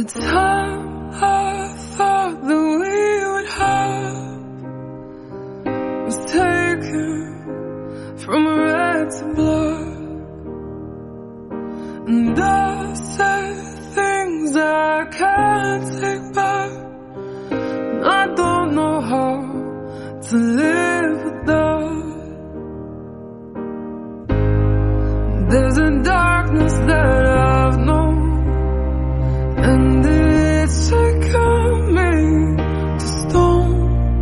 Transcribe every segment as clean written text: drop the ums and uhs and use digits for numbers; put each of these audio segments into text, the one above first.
The time I thought that we would have was taken from red to blood, and I say things I can't take back, and I don't know how to live with that. There's a darkness that I've known, and it's taken me to stone.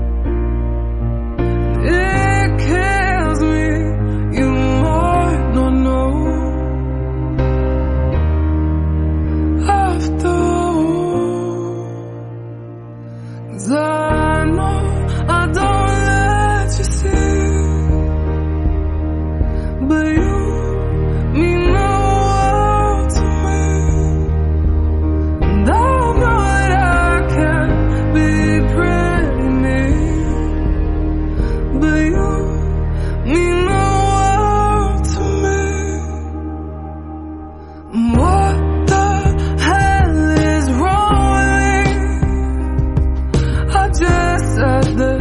It kills me, you might not know. After all, 'cause I know I don't let you see, but you mean the world to me. And I know that I can't be pretty me, but you mean the world to me. What the hell is wrong with me? I just said that